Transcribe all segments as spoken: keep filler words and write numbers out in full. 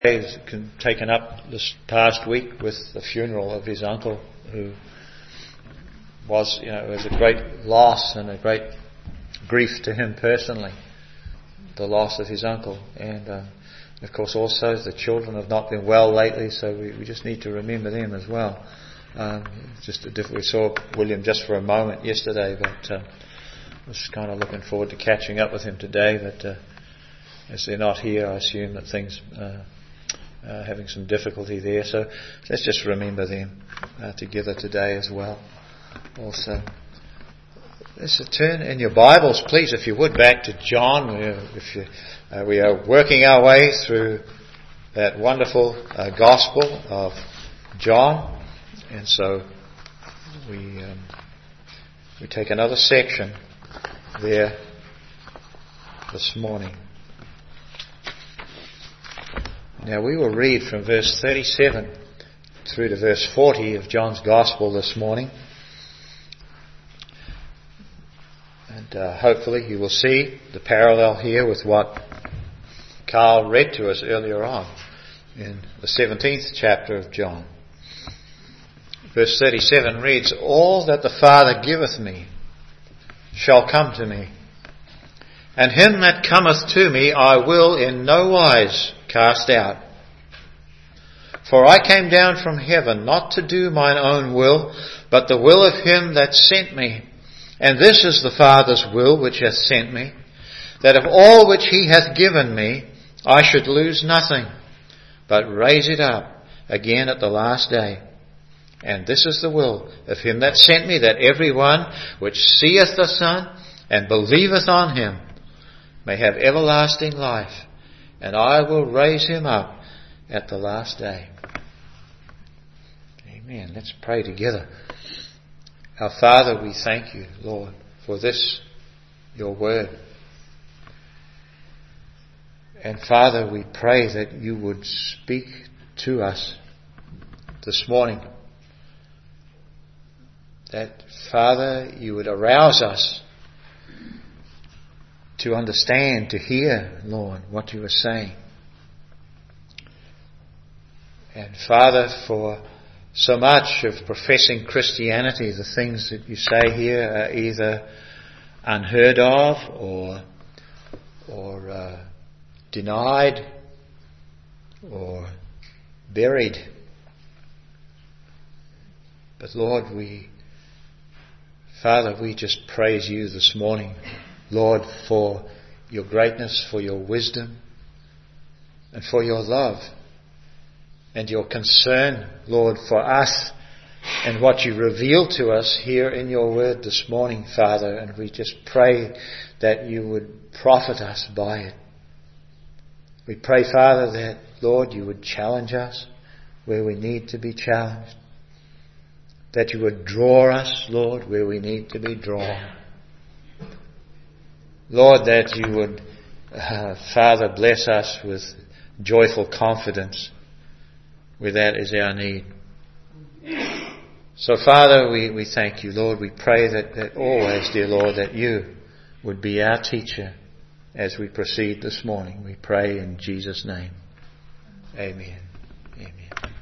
He's taken up this past week with the funeral of his uncle, who was, you know, was a great loss and a great grief to him personally, the loss of his uncle. And uh, of course also the children have not been well lately, so we, we just need to remember them as well. Um, just a diff- we saw William just for a moment yesterday, but uh, I was kind of looking forward to catching up with him today. But uh, as they're not here, I assume that things uh, Uh, having some difficulty there, so let's just remember them uh, together today as well. Also, let's turn in your Bibles, please, if you would, back to John. We are, if you, uh, we are working our way through that wonderful uh, Gospel of John, and so we um, we take another section there this morning. Now we will read from verse thirty-seven through to verse forty of John's Gospel this morning. And uh, hopefully you will see the parallel here with what Carl read to us earlier on in the seventeenth chapter of John. Verse thirty-seven reads, "All that the Father giveth me shall come to me, and him that cometh to me I will in no wise cast out. For I came down from heaven not to do mine own will, but the will of him that sent me. And this is the Father's will which hath sent me, that of all which he hath given me I should lose nothing, but raise it up again at the last day. And this is the will of him that sent me, that every one which seeth the Son and believeth on him may have everlasting life, and I will raise him up at the last day." Amen. Let's pray together. Our Father, we thank you, Lord, for this, your word. And Father, we pray that you would speak to us this morning. That, Father, you would arouse us to understand, to hear, Lord, what you are saying. And Father, for so much of professing Christianity, the things that you say here are either unheard of or or uh, denied or buried. But Lord, we, Father, we just praise you this morning, Lord, for your greatness, for your wisdom, and for your love, and your concern, Lord, for us and what you reveal to us here in your word this morning, Father. And we just pray that you would profit us by it. We pray, Father, that, Lord, you would challenge us where we need to be challenged, that you would draw us, Lord, where we need to be drawn. Lord, that you would, uh, Father, bless us with joyful confidence where that is our need. So, Father, we, we thank you, Lord. We pray that, that always, dear Lord, that you would be our teacher as we proceed this morning. We pray in Jesus' name. Amen. Amen.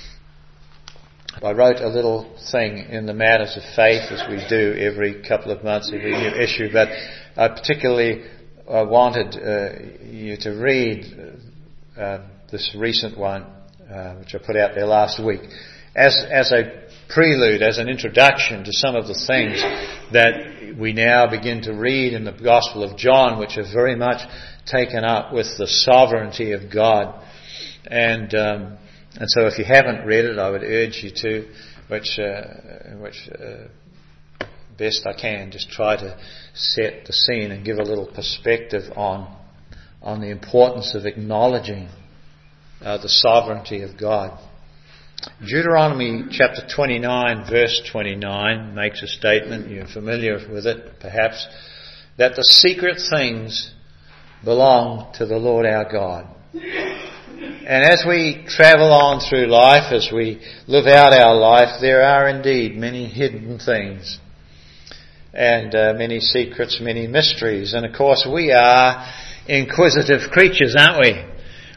I wrote a little thing in the Matters of Faith, as we do every couple of months, every new issue, but I particularly uh, wanted uh, you to read uh, this recent one, uh, which I put out there last week, as as a prelude, as an introduction to some of the things that we now begin to read in the Gospel of John, which are very much taken up with the sovereignty of God. And um, and so if you haven't read it, I would urge you to, which uh, which uh, best I can, just try to set the scene and give a little perspective on on the importance of acknowledging uh, the sovereignty of God. Deuteronomy chapter twenty-nine, verse twenty-nine makes a statement, you're familiar with it perhaps, that the secret things belong to the Lord our God. And as we travel on through life, as we live out our life, there are indeed many hidden things and uh, many secrets, many mysteries. And of course we are inquisitive creatures, aren't we?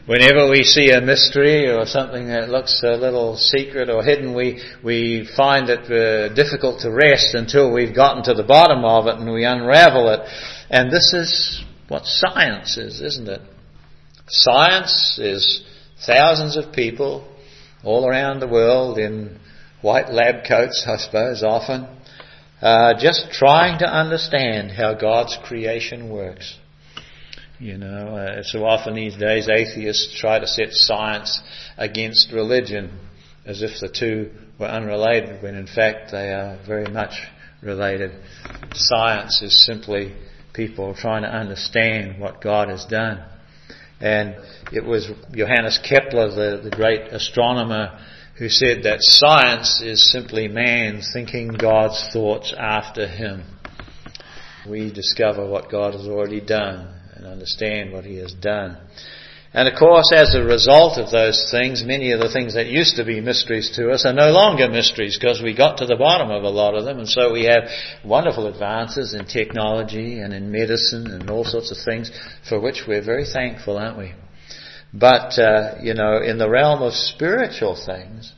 Whenever we see a mystery or something that looks a little secret or hidden, we we find it uh, difficult to rest until we've gotten to the bottom of it and we unravel it. And this is what science is, isn't it? Science is thousands of people all around the world in white lab coats, I suppose, often, uh, just trying to understand how God's creation works. You know, uh, so often these days atheists try to set science against religion as if the two were unrelated, when in fact they are very much related. Science is simply people trying to understand what God has done. And it was Johannes Kepler, the, the great astronomer, who said that science is simply man thinking God's thoughts after him. We discover what God has already done and understand what he has done. And of course, as a result of those things, many of the things that used to be mysteries to us are no longer mysteries, because we got to the bottom of a lot of them. And so we have wonderful advances in technology and in medicine and all sorts of things for which we're very thankful, aren't we? But, uh, you know, in the realm of spiritual things,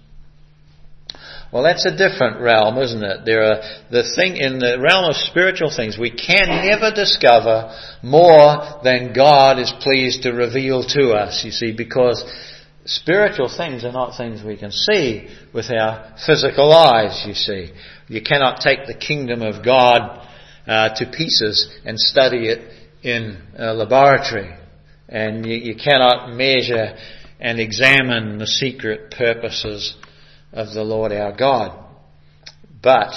well, that's a different realm, isn't it? There are the thing in the realm of spiritual things, we can never discover more than God is pleased to reveal to us, you see, because spiritual things are not things we can see with our physical eyes, you see. You cannot take the kingdom of God uh, to pieces and study it in a laboratory. And you, you cannot measure and examine the secret purposes of the Lord our God. But,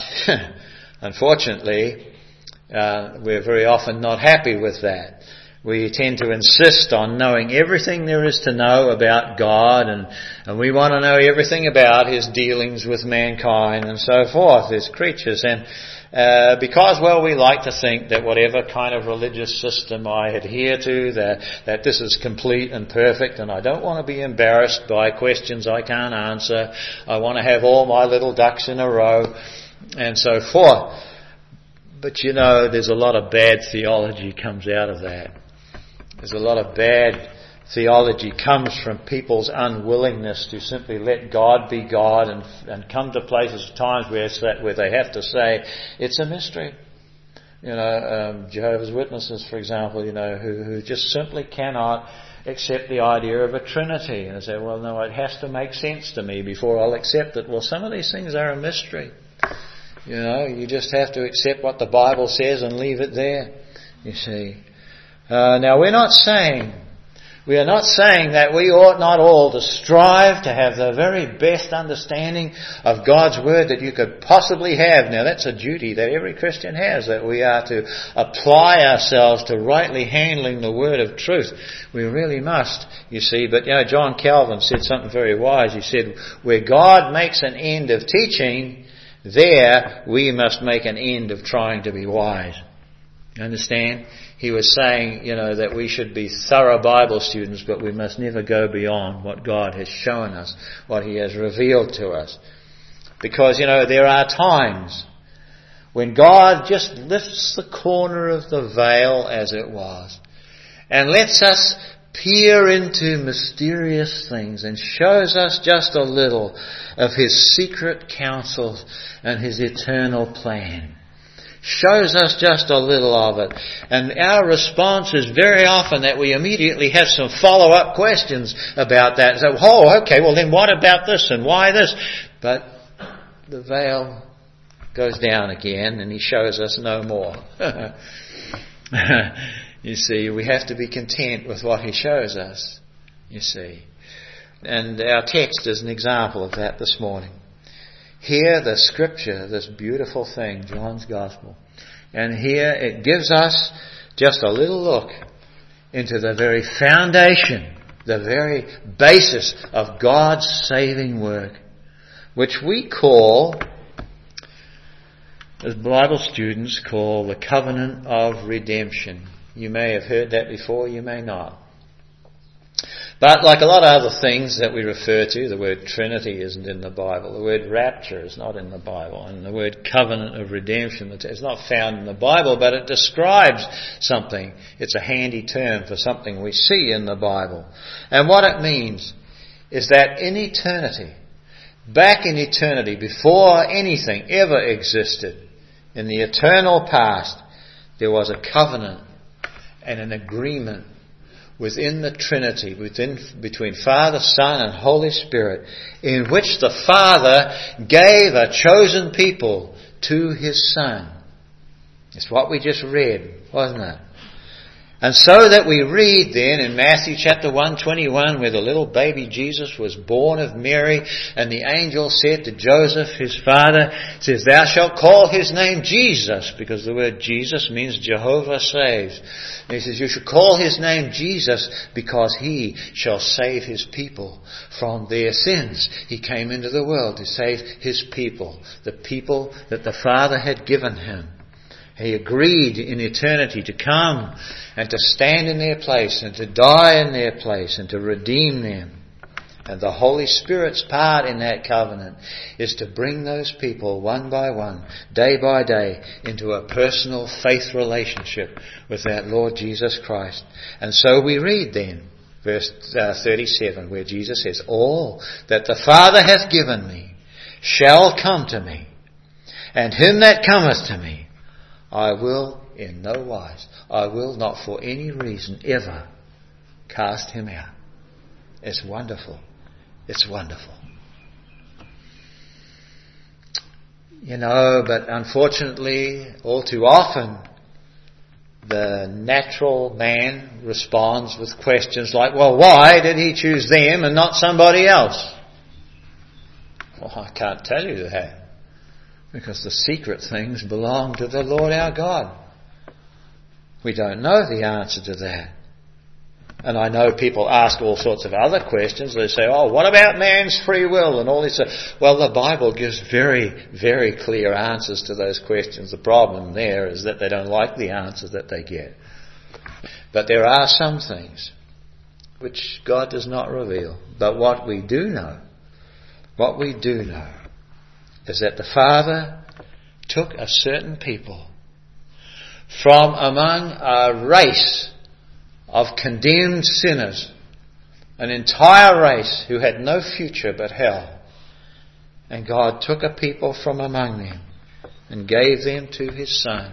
unfortunately, uh, we're very often not happy with that. We tend to insist on knowing everything there is to know about God, and, and we want to know everything about His dealings with mankind and so forth, His creatures. And uh, because, well, we like to think that whatever kind of religious system I adhere to, that, that this is complete and perfect, and I don't want to be embarrassed by questions I can't answer. I want to have all my little ducks in a row, and so forth. But you know, there's a lot of bad theology comes out of that. There's a lot of bad theology comes from people's unwillingness to simply let God be God and, and come to places, times where, where they have to say, it's a mystery. You know, um, Jehovah's Witnesses, for example, you know, who, who just simply cannot accept the idea of a Trinity. And they say, well, no, it has to make sense to me before I'll accept it. Well, some of these things are a mystery. You know, you just have to accept what the Bible says and leave it there, you see. Uh, now, we're not saying, we are not saying that we ought not all to strive to have the very best understanding of God's Word that you could possibly have. Now, that's a duty that every Christian has, that we are to apply ourselves to rightly handling the Word of truth. We really must, you see. But, you know, John Calvin said something very wise. He said, where God makes an end of teaching, there we must make an end of trying to be wise. You understand? He was saying, you know, that we should be thorough Bible students, but we must never go beyond what God has shown us, what He has revealed to us. Because, you know, there are times when God just lifts the corner of the veil, as it was, and lets us peer into mysterious things and shows us just a little of His secret counsel and His eternal plan. Shows us just a little of it. And our response is very often that we immediately have some follow-up questions about that. So, oh, okay, well then what about this and why this? But the veil goes down again and He shows us no more. You see, we have to be content with what He shows us, you see. And our text is an example of that this morning. Here, the Scripture, this beautiful thing, John's Gospel. And here it gives us just a little look into the very foundation, the very basis of God's saving work, which we call, as Bible students call, the covenant of redemption. You may have heard that before, you may not. But like a lot of other things that we refer to, the word Trinity isn't in the Bible. The word rapture is not in the Bible. And the word covenant of redemption is not found in the Bible, but it describes something. It's a handy term for something we see in the Bible. And what it means is that in eternity, back in eternity, before anything ever existed, in the eternal past, there was a covenant and an agreement within the Trinity, within, between Father, Son and Holy Spirit, in which the Father gave a chosen people to His Son. It's what we just read, wasn't it? And so that we read then in Matthew chapter one twenty-one, where the little baby Jesus was born of Mary, and the angel said to Joseph, his father, says, "Thou shalt call his name Jesus," because the word Jesus means Jehovah saves. And he says, "You should call his name Jesus, because he shall save his people from their sins." He came into the world to save his people, the people that the Father had given him. He agreed in eternity to come and to stand in their place and to die in their place and to redeem them. And the Holy Spirit's part in that covenant is to bring those people one by one, day by day, into a personal faith relationship with that Lord Jesus Christ. And so we read then, verse uh, thirty-seven, where Jesus says, "All that the Father hath given me shall come to me, and him that cometh to me, I will in no wise, I will not for any reason ever cast him out." It's wonderful. It's wonderful. You know, but unfortunately, all too often, the natural man responds with questions like, "Well, why did he choose them and not somebody else?" Well, I can't tell you that. Because the secret things belong to the Lord our God. We don't know the answer to that. And I know people ask all sorts of other questions. They say, "Oh, what about man's free will?" and all this. Well, the Bible gives very, very clear answers to those questions. The problem there is that they don't like the answers that they get. But there are some things which God does not reveal. But what we do know, what we do know, is that the Father took a certain people from among a race of condemned sinners, an entire race who had no future but hell. And God took a people from among them and gave them to His Son.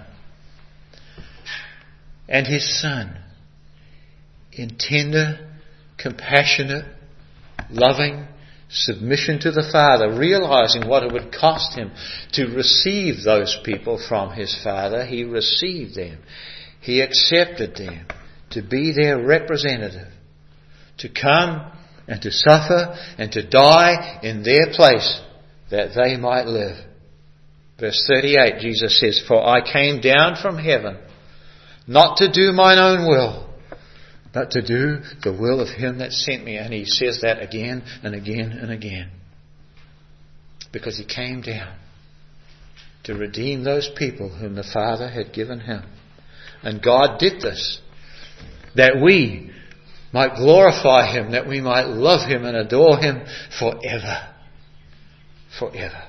And His Son, in tender, compassionate, loving submission to the Father, realizing what it would cost Him to receive those people from His Father, He received them. He accepted them to be their representative, to come and to suffer and to die in their place that they might live. Verse thirty-eight, Jesus says, "For I came down from heaven not to do mine own will, but to do the will of Him that sent me." And He says that again and again and again. Because He came down to redeem those people whom the Father had given Him. And God did this, that we might glorify Him, that we might love Him and adore Him forever. Forever.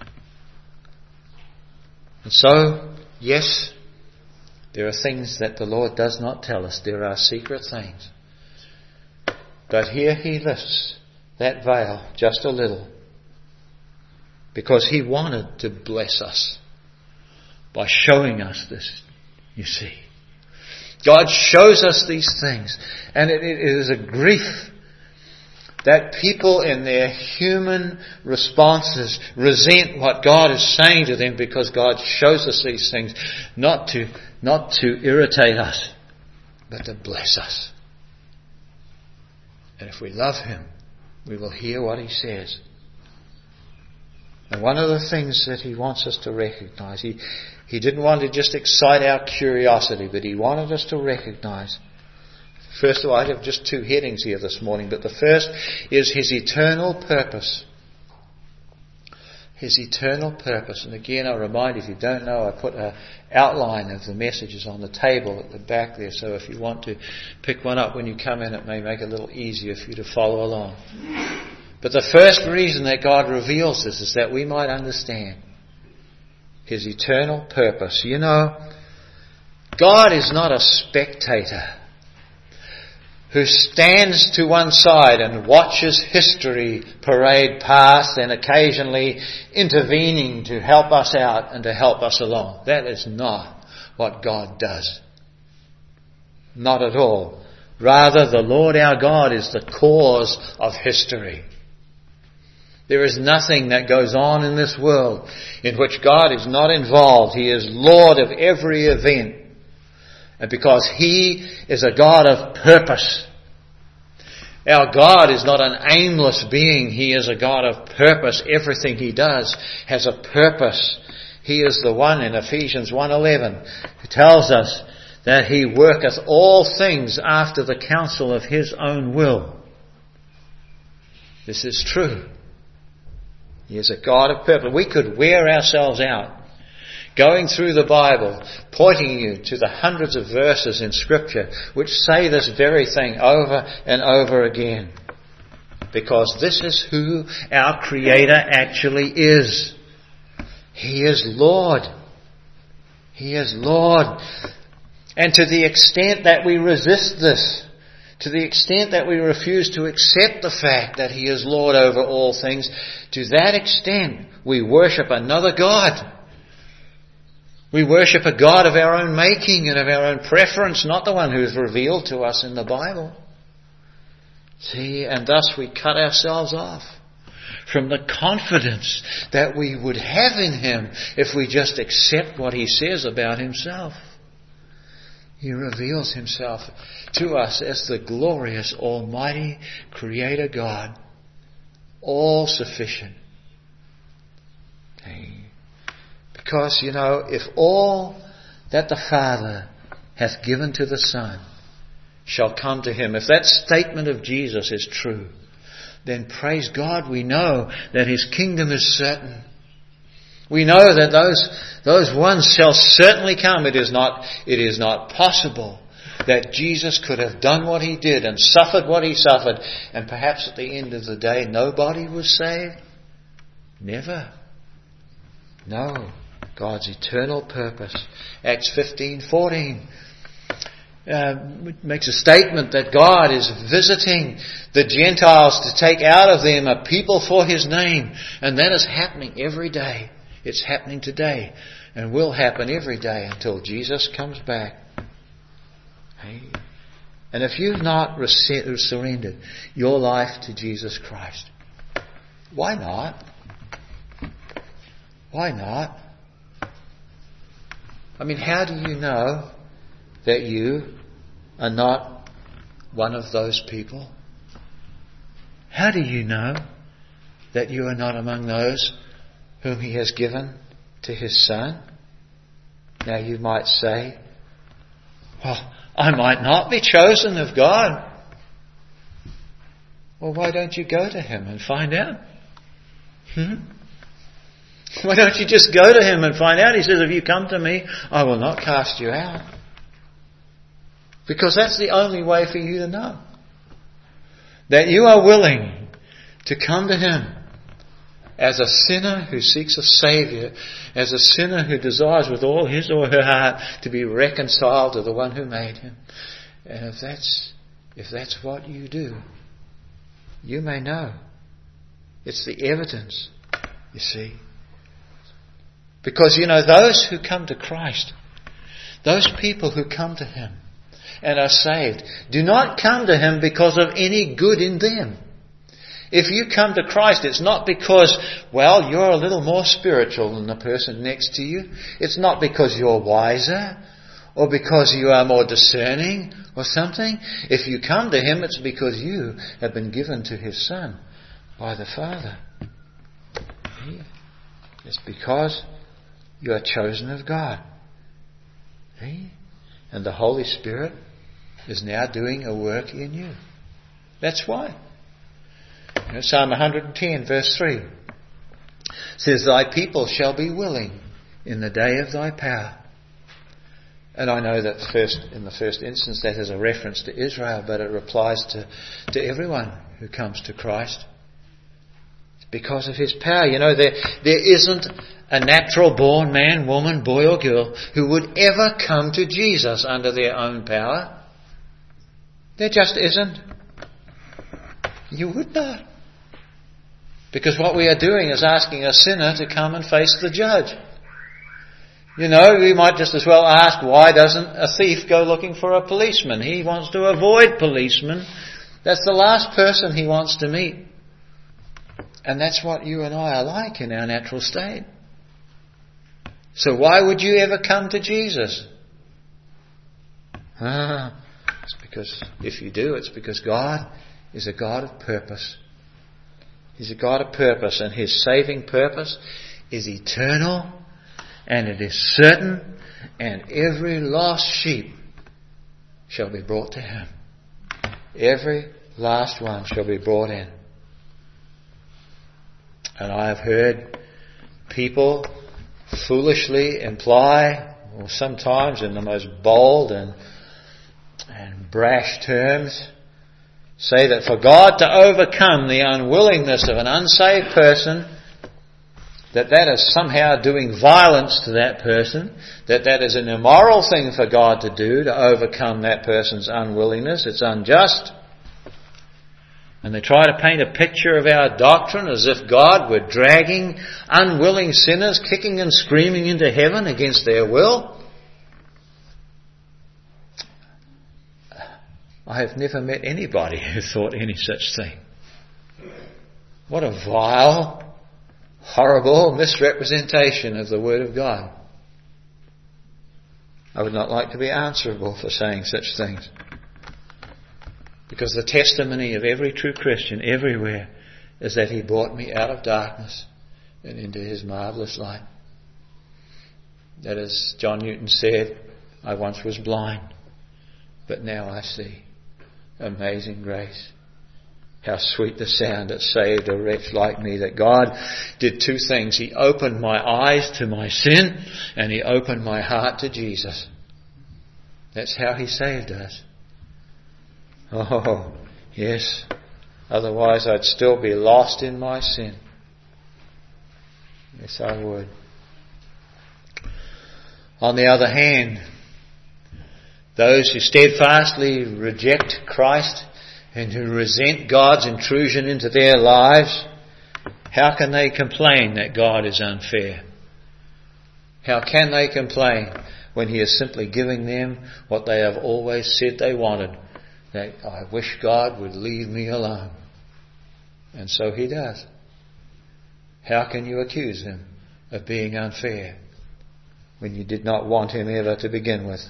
And so, yes, there are things that the Lord does not tell us. There are secret things. But here He lifts that veil just a little, because He wanted to bless us by showing us this, you see. God shows us these things, and it, it is a grief that people in their human responses resent what God is saying to them, because God shows us these things not to not to irritate us, but to bless us. And if we love Him, we will hear what He says. And one of the things that He wants us to recognize, He, he didn't want to just excite our curiosity, but He wanted us to recognize. First of all, I have just two headings here this morning, but the first is His eternal purpose. His eternal purpose. And again, I remind you, if you don't know, I put an outline of the messages on the table at the back there. So if you want to pick one up when you come in, it may make it a little easier for you to follow along. But the first reason that God reveals this is that we might understand His eternal purpose. You know, God is not a spectator who stands to one side and watches history parade past and occasionally intervening to help us out and to help us along. That is not what God does. Not at all. Rather, the Lord our God is the cause of history. There is nothing that goes on in this world in which God is not involved. He is Lord of every event. And because He is a God of purpose. Our God is not an aimless being. He is a God of purpose. Everything He does has a purpose. He is the one in Ephesians one eleven who tells us that He worketh all things after the counsel of His own will. This is true. He is a God of purpose. We could wear ourselves out going through the Bible, pointing you to the hundreds of verses in Scripture which say this very thing over and over again. Because this is who our Creator actually is. He is Lord. He is Lord. And to the extent that we resist this, to the extent that we refuse to accept the fact that He is Lord over all things, to that extent we worship another God. We worship a God of our own making and of our own preference, not the one who is revealed to us in the Bible. See, and thus we cut ourselves off from the confidence that we would have in Him if we just accept what He says about Himself. He reveals Himself to us as the glorious, almighty Creator God, all sufficient. Because, you know, if all that the Father hath given to the Son shall come to Him, if that statement of Jesus is true, then praise God, we know that His kingdom is certain. We know that those those ones shall certainly come. It is not it is not possible that Jesus could have done what He did and suffered what He suffered, and perhaps at the end of the day nobody was saved. Never. No. God's eternal purpose. Acts fifteen fourteen uh, makes a statement that God is visiting the Gentiles to take out of them a people for His name. And that is happening every day. It's happening today and will happen every day until Jesus comes back. Hey. And if you've not surrendered your life to Jesus Christ, why not? Why not? I mean, how do you know that you are not one of those people? How do you know that you are not among those whom He has given to His Son? Now you might say, well, I might not be chosen of God. Well, why don't you go to Him and find out? Hmm? Why don't you just go to Him and find out? He says, if you come to me, I will not cast you out. Because that's the only way for you to know that you are willing to come to Him as a sinner who seeks a Saviour, as a sinner who desires with all his or her heart to be reconciled to the one who made him. And if that's, if that's what you do, you may know. It's the evidence, you see. Because, you know, those who come to Christ, those people who come to Him and are saved, do not come to Him because of any good in them. If you come to Christ, it's not because, well, you're a little more spiritual than the person next to you. It's not because you're wiser or because you are more discerning or something. If you come to Him, it's because you have been given to His Son by the Father. It's because you are chosen of God. See? And the Holy Spirit is now doing a work in you. That's why. You know, Psalm one hundred ten verse three. says, thy people shall be willing in the day of thy power. And I know that first, in the first instance that is a reference to Israel, but it applies to, to everyone who comes to Christ. It's because of his power. You know, there, there isn't a natural born man, woman, boy or girl who would ever come to Jesus under their own power. There just isn't. You would not. Because what we are doing is asking a sinner to come and face the judge. You know, we might just as well ask, why doesn't a thief go looking for a policeman? He wants to avoid policemen. That's the last person he wants to meet. And that's what you and I are like in our natural state. So why would you ever come to Jesus? Ah, it's because, if you do, it's because God is a God of purpose. He's a God of purpose, and his saving purpose is eternal, and it is certain, and every lost sheep shall be brought to him. Every last one shall be brought in. And I have heard people foolishly imply, or sometimes in the most bold and, and brash terms, say that for God to overcome the unwillingness of an unsaved person, that that is somehow doing violence to that person, that that is an immoral thing for God to do, to overcome that person's unwillingness. It's unjust. And they try to paint a picture of our doctrine as if God were dragging unwilling sinners kicking and screaming into heaven against their will. I have never met anybody who thought any such thing. What a vile, horrible misrepresentation of the Word of God. I would not like to be answerable for saying such things. Because the testimony of every true Christian everywhere is that he brought me out of darkness and into his marvellous light. That, as John Newton said, I once was blind, but now I see. Amazing grace. How sweet the sound that saved a wretch like me. That God did two things. He opened my eyes to my sin, and he opened my heart to Jesus. That's how he saved us. Oh, yes. Otherwise I'd still be lost in my sin. Yes, I would. On the other hand, those who steadfastly reject Christ and who resent God's intrusion into their lives, how can they complain that God is unfair? How can they complain when he is simply giving them what they have always said they wanted? That I wish God would leave me alone. And so he does. How can you accuse him of being unfair when you did not want him ever to begin with?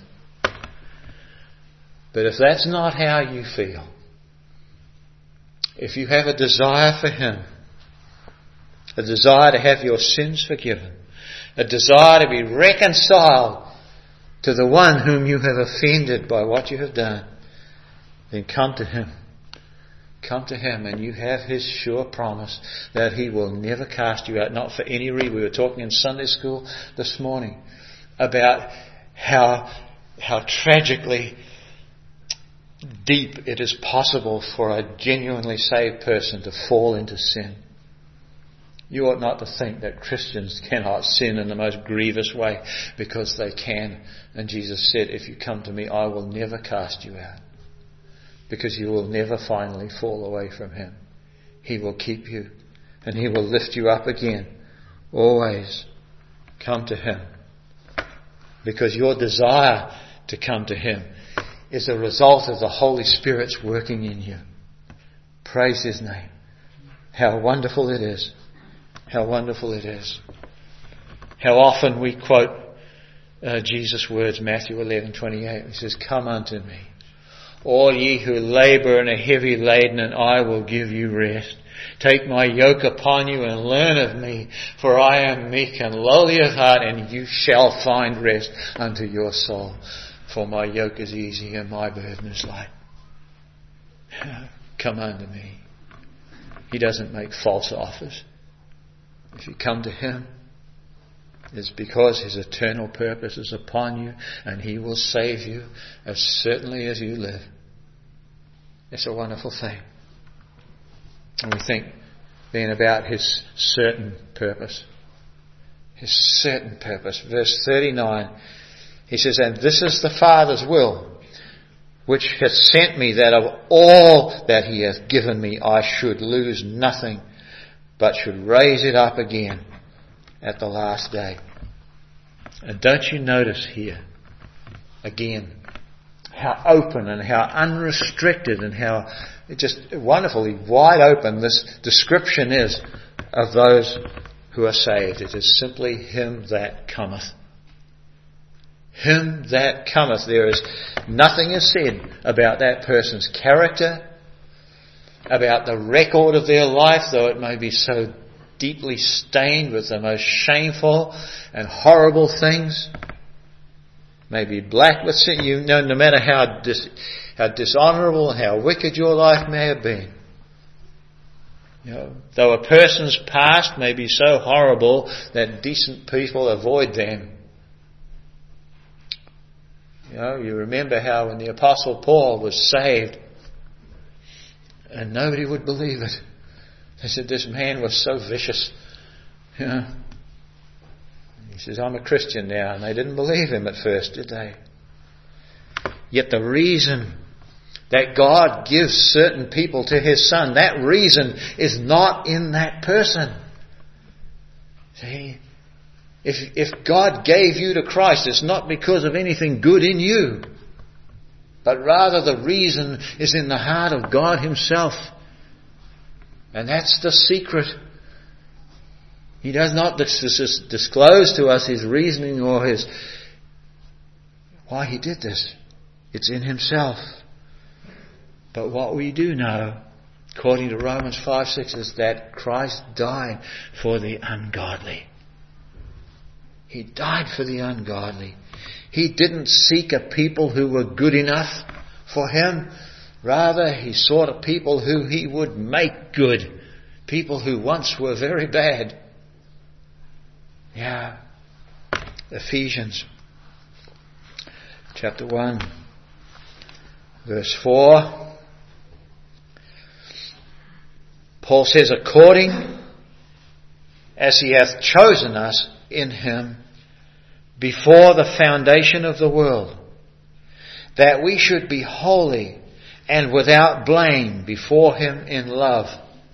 But if that's not how you feel, if you have a desire for him, a desire to have your sins forgiven, a desire to be reconciled to the one whom you have offended by what you have done, then come to him. Come to him, and you have his sure promise that he will never cast you out, not for any reason. We were talking in Sunday school this morning about how how tragically deep it is possible for a genuinely saved person to fall into sin. You ought not to think that Christians cannot sin in the most grievous way, because they can. And Jesus said, if you come to me, I will never cast you out. Because you will never finally fall away from him. He will keep you, and he will lift you up again. Always come to him. Because your desire to come to him is a result of the Holy Spirit's working in you. Praise his name. How wonderful it is. How wonderful it is. How often we quote uh, Jesus' words, Matthew eleven twenty-eight. He says, come unto me, all ye who labour and are heavy laden, and I will give you rest. Take my yoke upon you and learn of me, for I am meek and lowly of heart, and you shall find rest unto your soul. For my yoke is easy and my burden is light. Come unto me. He doesn't make false offers. If you come to Him, it's because His eternal purpose is upon you, and He will save you as certainly as you live. It's a wonderful thing. And we think then about His certain purpose. His certain purpose. Verse thirty-nine, He says, "And this is the Father's will, which hath sent me, that of all that He hath given me I should lose nothing, but should raise it up again at the last day." And don't you notice here, again, how open and how unrestricted and how just wonderfully wide open this description is of those who are saved. It is simply Him that cometh. Him that cometh. There is nothing is said about that person's character, about the record of their life, though it may be so deeply stained with the most shameful and horrible things. May be black with sin. You know, no matter how dis, how dishonourable and how wicked your life may have been. You know, though a person's past may be so horrible that decent people avoid them. You know, you remember how when the Apostle Paul was saved, and nobody would believe it. They said, this man was so vicious. You know. He says, I'm a Christian now. And they didn't believe him at first, did they? Yet the reason that God gives certain people to His Son, that reason is not in that person. See? If, if God gave you to Christ, it's not because of anything good in you, but rather the reason is in the heart of God Himself. And that's the secret. He does not dis- disclose to us His reasoning or His why He did this. It's in Himself. But what we do know, according to Romans five six, is that Christ died for the ungodly. He died for the ungodly. He didn't seek a people who were good enough for Him. Rather, He sought a people who He would make good. People who once were very bad. Yeah. Ephesians chapter one, verse four. Paul says, according as He hath chosen us in Him before the foundation of the world, that we should be holy and without blame before Him in love,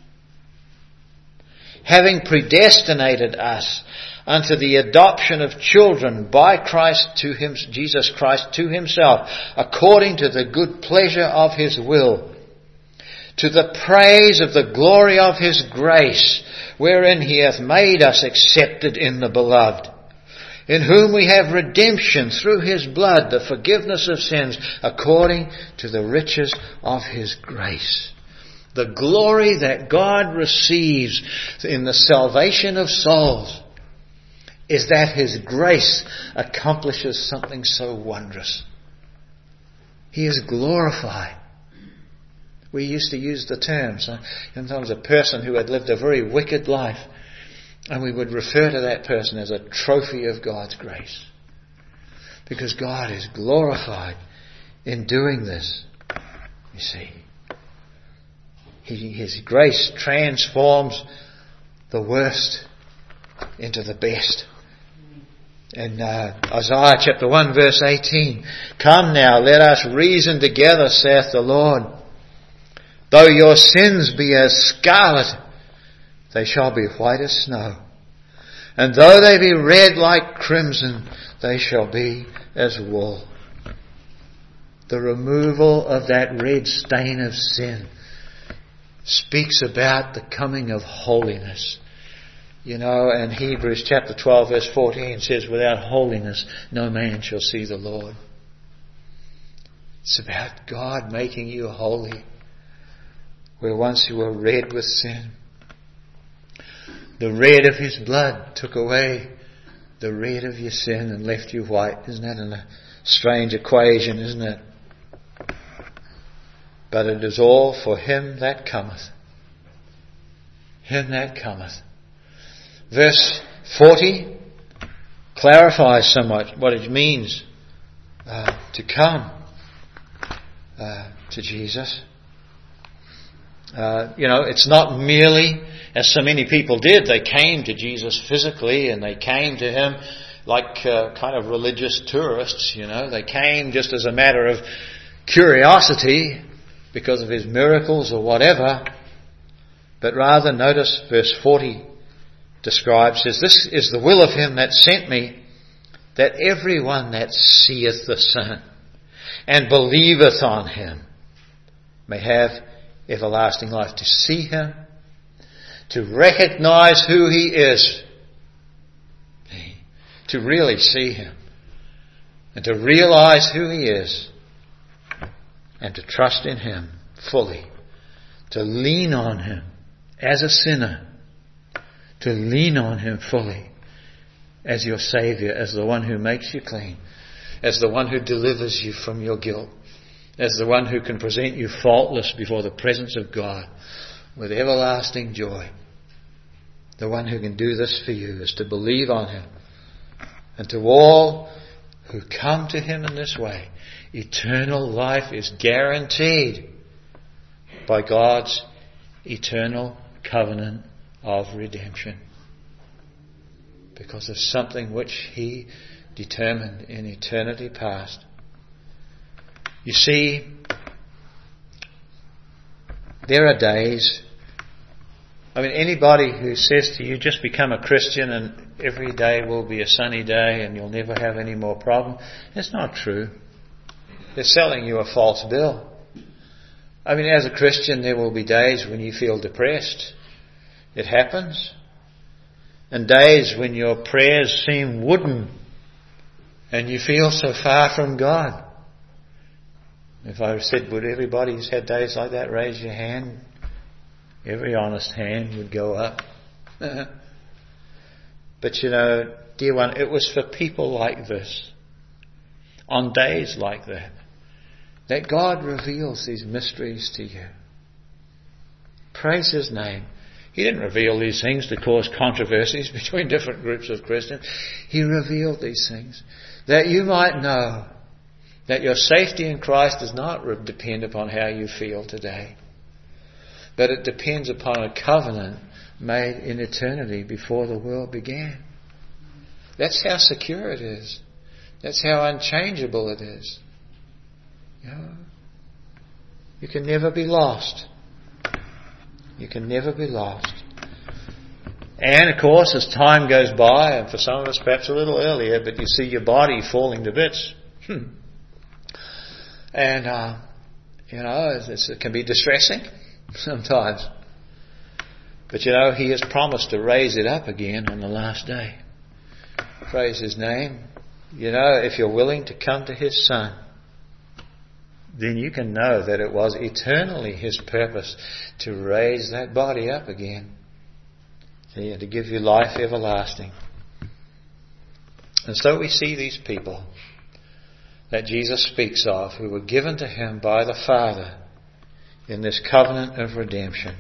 having predestinated us unto the adoption of children by Christ to Him, Jesus Christ to Himself, according to the good pleasure of His will, to the praise of the glory of His grace, wherein He hath made us accepted in the Beloved, in whom we have redemption through His blood, the forgiveness of sins, according to the riches of His grace. The glory that God receives in the salvation of souls is that His grace accomplishes something so wondrous. He is glorified. We used to use the term, so sometimes a person who had lived a very wicked life, and we would refer to that person as a trophy of God's grace. Because God is glorified in doing this. You see. He, His grace transforms the worst into the best. In uh, Isaiah chapter one verse eighteen, come now, let us reason together, saith the Lord. Though your sins be as scarlet, they shall be white as snow. And though they be red like crimson, they shall be as wool. The removal of that red stain of sin speaks about the coming of holiness. You know, and Hebrews chapter twelve verse fourteen says, without holiness no man shall see the Lord. It's about God making you holy. Where once you were red with sin, the red of His blood took away the red of your sin and left you white. Isn't that a strange equation, isn't it? But it is all for Him that cometh. Him that cometh. Verse forty clarifies somewhat what it means uh, to come uh, to Jesus. Uh, you know, it's not merely, as so many people did, they came to Jesus physically and they came to Him like uh, kind of religious tourists, you know. They came just as a matter of curiosity because of His miracles or whatever. But rather, notice verse forty describes, says, "This is the will of Him that sent me, that everyone that seeth the Son and believeth on Him may have everlasting life." To see Him, to recognize who He is, to really see Him, and to realize who He is, and to trust in Him fully, to lean on Him as a sinner, to lean on Him fully as your Saviour, as the one who makes you clean, as the one who delivers you from your guilt, as the one who can present you faultless before the presence of God with everlasting joy. The one who can do this for you is to believe on Him. And to all who come to Him in this way, eternal life is guaranteed by God's eternal covenant of redemption, because of something which He determined in eternity past. You see, there are days, I mean, anybody who says to you, just become a Christian and every day will be a sunny day and you'll never have any more problem, it's not true. They're selling you a false bill. I mean, as a Christian, there will be days when you feel depressed. It happens. And days when your prayers seem wooden and you feel so far from God. If I said, would everybody who's had days like that raise your hand? Every honest hand would go up. But you know, dear one, it was for people like this, on days like that, that God reveals these mysteries to you. Praise His name. He didn't reveal these things to cause controversies between different groups of Christians. He revealed these things that you might know that your safety in Christ does not depend upon how you feel today, but it depends upon a covenant made in eternity before the world began. That's how secure it is. That's how unchangeable it is. You know, you can never be lost. You can never be lost. And of course, as time goes by, and for some of us perhaps a little earlier, but you see your body falling to bits. Hmm. And, uh, you know, it's, it can be distressing sometimes. But you know, He has promised to raise it up again on the last day. Praise His name. You know, if you're willing to come to His Son, then you can know that it was eternally His purpose to raise that body up again. See, and to give you life everlasting. And so we see these people that Jesus speaks of, who were given to Him by the Father in this covenant of redemption.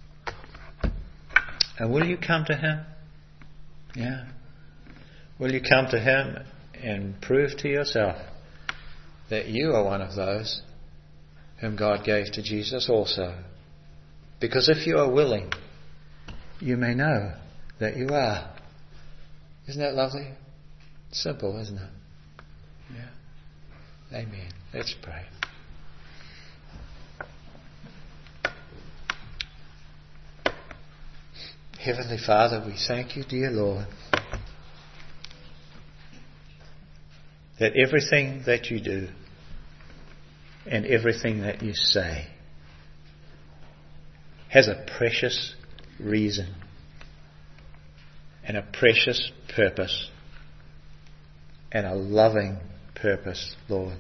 And will you come to Him? Yeah. Will you come to Him and prove to yourself that you are one of those whom God gave to Jesus also? Because if you are willing, you may know that you are. Isn't that lovely? Simple, isn't it? Yeah. Amen. Let's pray. Heavenly Father, we thank you, dear Lord, that everything that you do and everything that you say has a precious reason and a precious purpose and a loving purpose, Lord.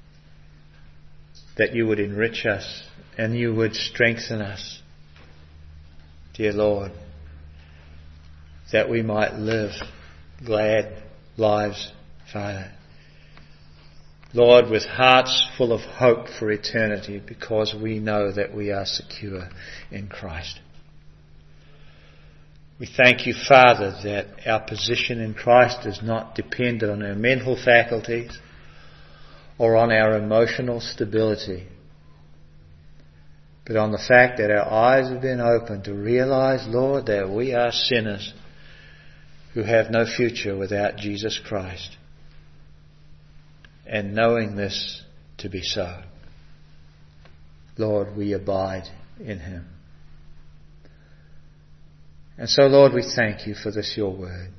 That you would enrich us and you would strengthen us, dear Lord, that we might live glad lives, Father. Lord, with hearts full of hope for eternity, because we know that we are secure in Christ. We thank you, Father, that our position in Christ is not dependent on our mental faculties or on our emotional stability, but on the fact that our eyes have been opened to realize, Lord, that we are sinners who have no future without Jesus Christ. And knowing this to be so, Lord, we abide in Him. And so, Lord, we thank you for this, your word.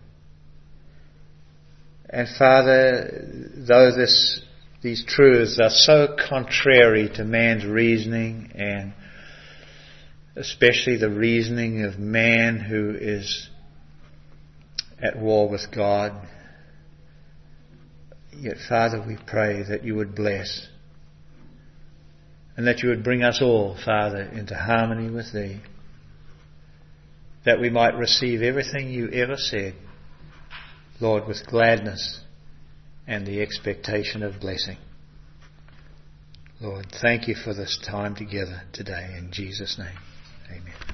And Father, though this, these truths are so contrary to man's reasoning, and especially the reasoning of man who is at war with God, yet, Father, we pray that you would bless and that you would bring us all, Father, into harmony with Thee, that we might receive everything you ever said, Lord, with gladness and the expectation of blessing. Lord, thank you for this time together today. In Jesus' name, amen.